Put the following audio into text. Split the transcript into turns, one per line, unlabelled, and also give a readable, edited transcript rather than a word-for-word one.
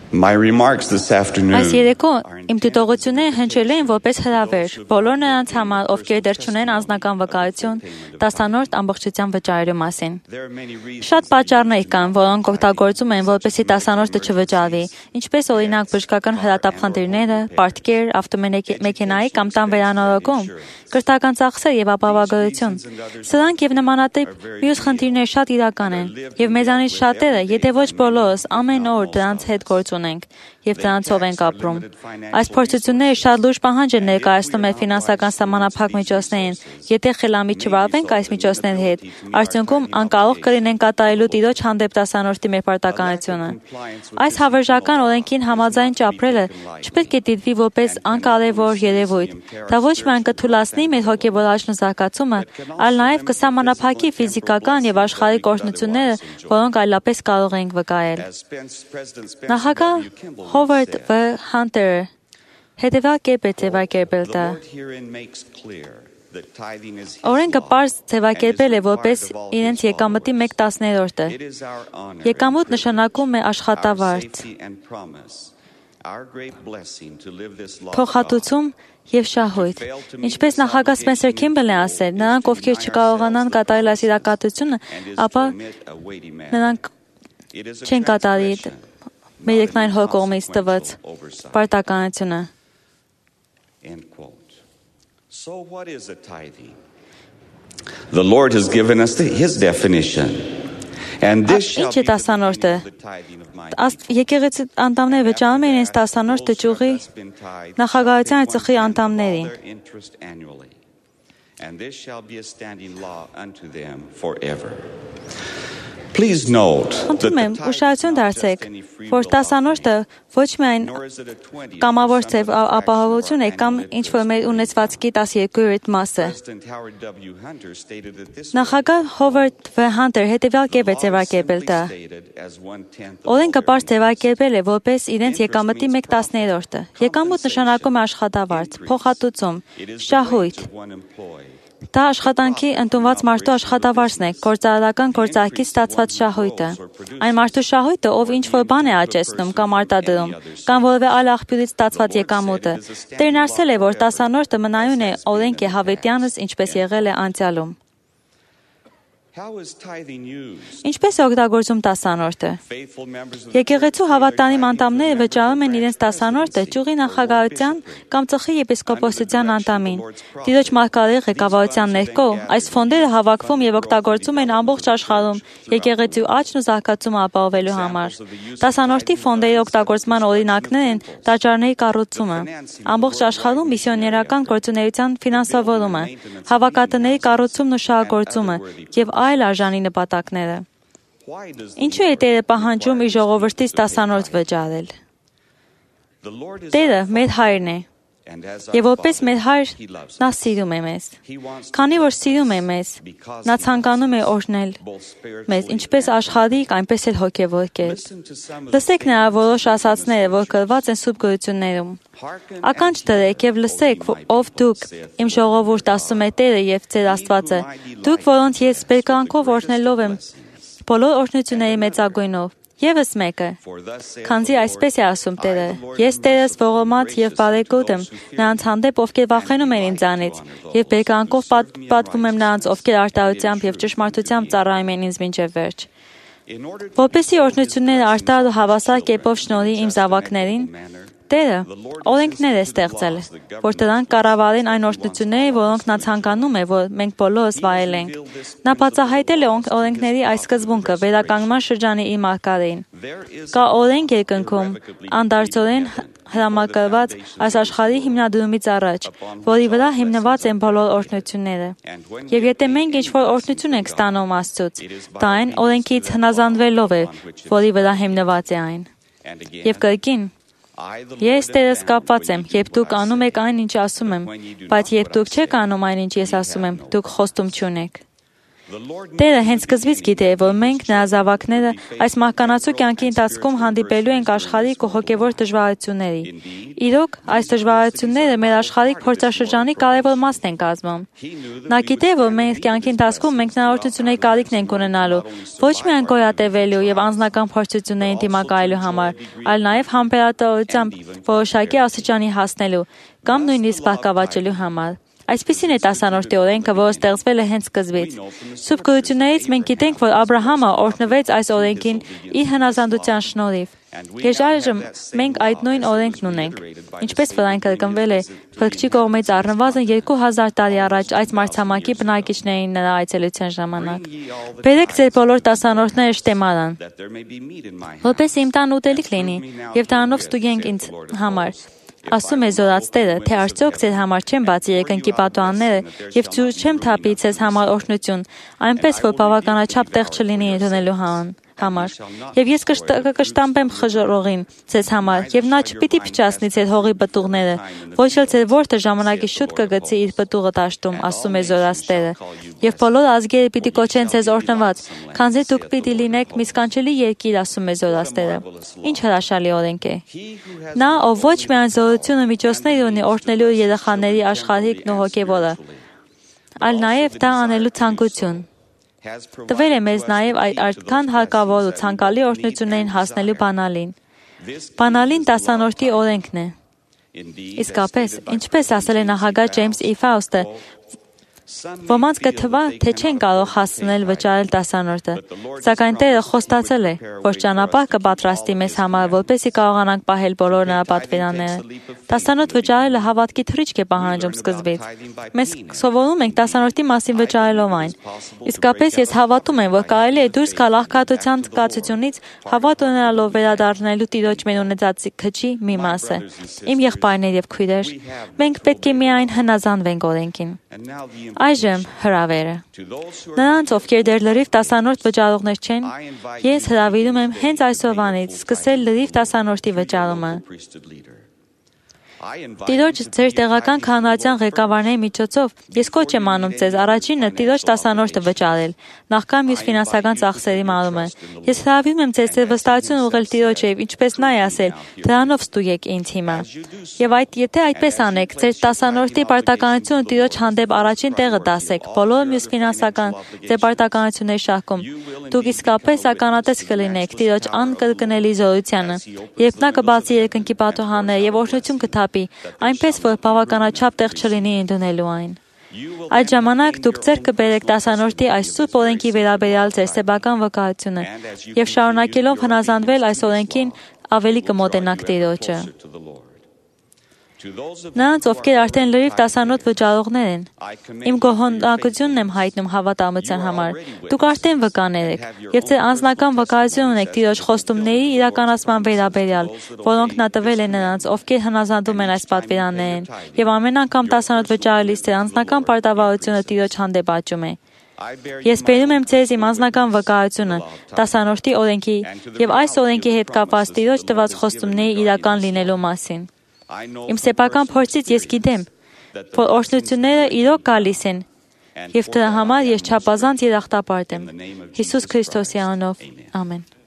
My remarks this afternoon
Այս երեկո իմ դիտողությունները հնչել էին որպես հրավեր բոլոր նրանց համար, ովքեր դեռ չունեն անձնական վկայություն տասանորդ ամբողջության վճարելու մասին։ Շատ պատճառներ կան, որոնք օգտագործում են, որպեսզի տասանորդը չվճարվի, ինչպես օրինակ բժշկական հրատապ խնդիրները, պարտքեր, ավտոմեքենայի կամ տան վերանորոգում, կրթական ծախսեր եւ ապահովագրություն։ Սրանք եւ նմանատիպ մյուս խնդիրներ շատ իրական են, եւ մեզանից շատերը, եթե ոչ բոլորս, ամեն օր դրանց հետ գործ ունենք եւ դրանցով ենք ապրում։ Այս փորձությունները շատ լուրջ պահանջ են ներկայացնում մեր ֆինանսական սահմանափակ միջոցներին։ Եթե խելամիտ չվարվենք այս միջոցների հետ, արդյունքում անկարող կլինենք կատարելու Տիրոջ հանդեպ տասանորդի մեր պարտականությունը։ Այս հավերժական օրենքին համաձայն ապրելը չպետք է դիտվի որպես անկարևոր երևույթ։ Դա ոչ միայն կթույլատնի մեր հոգեվոր աճն ու զարգացումը, այլ նաև կսահմանափակի ֆիզիկական եւ աշխարհիկ օրհնությունները, որոնք այլապես կարող ենք վկայել։ Նախագահ Հովարդ V. Հանտերը հետևյալ կերպ է ձևակերպել դա. Օրենքը պարզ ձևակերպել է որպես իրենց եկամտի 1/10-ը։ Եկամուտ նշանակում է աշխատավարձ, փոխհատուցում եւ շահույթ։ Ինչպես նախագահ Սպենսեր Քիմբելն ասել, նրանք, ովքեր չկարողանան կատարել այս իրադարձությունը, ապա նրանք չեն կատարի մեր երկնային հոր կողմից տված պարտականությունը։
The Lord has given us his definition. And this shall be
տասանորդը։ Եկեղեցի անդամները վճարում են իրենց տասանորդ տճուղի նախագահության ծխի անդամներին։
And this shall be a standing law unto them forever. Please note
Խնդրում եմ ուշադրություն դարձեք, որ տասանորդը ոչ միայն կամավոր ձև ապահովություն է կամ ինչ-որ մեր ունեցվածքի 12% մասը։ Նախագահ Հովարդ V. Հանտերը հետևյալ կերպ է ձևակերպել դա. Օրենքը պարզ ձևակերպել է որպես իրենց եկամտի 1/10-ը։ Եկամուտ նշանակում է աշխատավարձ, փոխհատուցում, շահույթ։ Դա աշխատանքի ընդունված մարդու աշխատավարձն է, գործարարական գործարքից ստացված շահույթը։ Այն մարդու շահույթը, ով ինչ-որ բան է աճեցնում կամ արտադրում, կամ որևէ այլ աղբյուրից ստացված եկամուտը։ Տերն ասել է, որ տասանորդը մնայուն է օրենք է հավետյանս, ինչպես եղել է անցյալում։ Ինչպես է օգտագործում տասանորդը։ Եկեղեցու հավատանիմ անդամները վճարում են իրենց տասանորդը ճյուղի նախագահության կամ ծխի եպիսկոպոսության անդամին։ Տիրոջ մարգարեի ղեկավարության ներքո այս ֆոնդերը հավաքվում եւ օգտագործում են ամբողջ աշխարհում եկեղեցու աճն ու զարգացումը ապահովելու համար։ Տասանորդի ֆոնդերի օգտագործման օրինակներ են տաճարների կառուցումը, ամբողջ աշխարհում միսիոներական գործունեության ֆինանսավորումը, հավաքատների կառուցումն ու շահագործումը եւ այլ արժանի նպատակները։ Ինչու է Տերը պահանջում իր ժողովրդից տասանորդ վճարել։ Տերը մեր հայրն է, եւ որպես մեր հայր նա սիրում է մեզ։ Քանի որ սիրում է մեզ, նա ցանկանում է օրհնել մեզ, ինչպես աշխարհիկ, այնպես էլ հոգեվոր կերպ։ Լսեք նրա որոշ ասացները, որ գրված են սուրբ գրություններում։ Ականջ դրեք եւ լսեք, ով դուք, իմ ժողովուրդ, ասում է Տերը եւ ձեր Աստվածը, դուք, որոնց ես բերկրանքով օրհնելով եմ բոլոր օրհնությունների մեծագույնով։ Եվս մեկը, քանզի այսպես է ասում Տերը, ես Տերս ողորմած եւ բարեգոտ եմ նրանց հանդեպ, ովքեր վախենում են ինձանից, եւ բերկրանքով պատվում եմ նրանց, ովքեր արտահայտությամբ եւ ճշմարտությամբ ծառայում են ինձ մինչեւ վերջ։ Որպեսզի օրհնությունները արտահայտ ու հավասար կերպով շնորհի իմ զավակներին, Տերը օրենքներ է ստեղծել, որ դրանք կառավարեն այն օրհնությունները, որոնք նա ցանկանում է, որ մենք բոլորս վայելենք։ Նա բացահայտել է օրենքների այս սկզբունքը վերականգնման շրջանի իր մարգարեին։ Կա օրենք երկնքում, անդարձորեն հրամակրված այս աշխարհի հիմնադրումից առաջ, որի վրա հիմնված են բոլոր օրհնությունները։ Եվ եթե մենք ինչ-որ օրհնություն ենք ստանում Աստծուց, դա այն օրենքից հնազանդվելով է, որի վրա հիմնված է այն։ Եվ կրկին Ես Տերս կապված եմ, երբ դուք անում եք այն, ինչ ասում եմ, բայց երբ դուք չեք անում այն, ինչ ես ասում եմ, դուք խոստում չունեք։ Տերը հենց սկզբից գիտե, որ մենք նրա զավակները այս մահկանացու կյանքի ընթացքում հանդիպելու ենք աշխարհիկ ու հոգևոր դժվարությունների։ Իրոք, այս դժվարությունները մեր աշխարհիկ փորձաշրջանի կարևոր մասն են կազմում։ Նա գիտե, որ մեր կյանքի ընթացքում մենք նորությունների կարիքն ենք ունենալու, ոչ միայն գոյատևելու եւ անձնական փորձություններին դիմակայելու համար, այլ նաեւ համբերատարությամբ որոշակի աստիճանի հասնելու կամ նույնիսկ բարգավաճելու համար։ Այսպիսին է տասանորդի օրենքը, որը ստեղծվել է հենց սկզբից։ Սուրբ գրություններից մենք գիտենք, որ Աբրահամը օրհնվեց այս օրենքին իր հնազանդության շնորհիվ։ Եվ այժմ մենք այդ նույն օրենքն ունենք, ինչպես որ այն կրկնվել է Փրկչի կողմից առնվազն 2000 տարի առաջ այս մայրցամաքի բնակիչներին նրա այցելության ժամանակ։ Բերեք ձեր բոլոր տասանորդները շտեմարան, որպես իմ տան ուտելիք լինի, եւ դրանով ստուգենք ինձ համար։ Ասում է զորաց Տերը, թե արդյոք ձեր համար չեմ բացի երկնքի պատուհանները եւ ցույց չեմ թափի ձեզ համար օրհնություն, այնպես որ բավականաչափ տեղ չլինի ընդունելու համար։ Եվ ես կշտամբեմ խժռողին ձեզ համար, եւ նա չպիտի փչացնի ձեր հողի պտուղները, ոչ էլ ձեր որդը ժամանակի շուտ կգցի իր պտուղը դաշտում, ասում է զորաց Տերը։ Եվ բոլոր ազգերը պիտի կոչեն ձեզ օրհնված, քանզի դուք պիտի լինեք մի սքանչելի երկիր, ասում է զորաց Տերը։ Ինչ հրաշալի օրենք է։ Նա, ով ոչ միայն զորությունը միջոցներ ունի օրհնելու երեխաների աշխարհիկն ու հոգևորը, այլ նաեւ դա անելու ցանկություն։ Տվել է մեզ նաև այդքան հարկավոր ու ցանկալի օրհնություններին հասնելու բանալին։ Բանալին տասանորդի օրենքն է։ Իսկապես, ինչպես ասել է նախագահ Ջեյմս E. Ֆաուստը, ոմանց կթվա, թե չեն կարող հասնել վճարել տասանորդը, սակայն Տերը խոստացել է, որ ճանապարհ կպատրաստի մեզ համար, որպեսզի կարողանանք պահել բոլոր նրա պատվիրանները։ Տասանորդ վճարելը հավատքի թռիչք է պահանջում սկզբից։ Մենք սովորում ենք տասանորդի մասին վճարելով այն։ Իսկապես ես հավատում եմ, որ կարելի է դուրս գալ աղքատության զգացությունից հավատ ունենալով վերադառնալու Տիրոջ մեր ունեցած քչի մի մասը։ Իմ եղբայրներ եւ քույրեր, մենք պետք է միայն հնազանդվենք օրենքին։ Այժմ հրավերը։ Նրանց, ովքեր դեռ լրիվ տասանորդ վճարողներ չեն, ես հրավիրում եմ հենց այսօրվանից սկսել լրիվ տասանորդի վճարումը։ Տիրոջ ձեր տեղական քահանայության ղեկավարների միջոցով ես կոչ եմ անում ձեզ առաջինը Տիրոջ տասանորդը վճարել, նախքան մյուս ֆինանսական ծախսերի մարումը։ Ես հրավիրում եմ ձեզ ձեր վստահությունը ուղղել Տիրոջը եւ ինչպես նա է ասել, դրանով ստուգեք ինձ հիմա։ Եվ եթե այդպես անեք, ձեր տասանորդի պարտականությունը Տիրոջ հանդեպ առաջին տեղը դասեք, բոլոր մյուս ֆինանսական ձեր պարտականությունների շարքում, դուք իսկապես ականատես կլինեք Տիրոջ անկրկնելի զորությանը, երբ նա կբացի երկնքի պատուհանները եւ օրհնություն կթափի, այնպես որ բավականաչափ տեղ չլինի ընդունելու այն։ Այդ ժամանակ դուք ձեռք կբերեք տասանորդի այս սուրբ օրենքի վերաբերյալ ձեր սեփական վկայությունը եւ շարունակելով հնազանդվել այս օրենքին ավելի կմոտենաք Տիրոջը։ Նրանց, ովքեր արդեն լրիվ տասանոթ վճարողներ են, իմ գոհունակությունն եմ հայտնում հավատամության համար։ Դուք արդեն վկաներ եք, եւ ձեր անձնական վկայություն ունեք Տիրոջ խոստումների իրականացման վերաբերյալ, որոնք նա տվել է նրանց, ովքեր հնազանդում են այս պատվիրաններին, եւ ամեն անգամ տասանոթ վճարելիս ձեր անձնական պարտավորությունը Տիրոջ հանդեպ աճում է։ Ես բերում եմ ձեզ իմ անձնական վկայությունը տասանորդի օրենքի եւ այս օրենքի հետ կապված Տիրոջ տված խոստումների իրական լինելու մասին։ Իմ սեփական փորձից ես գիտեմ, որ օրհնությունները իրոք գալիս են, եւ դրա համար ես չափազանց երախտապարտ եմ։ Հիսուս Քրիստոսի անունով, ամեն։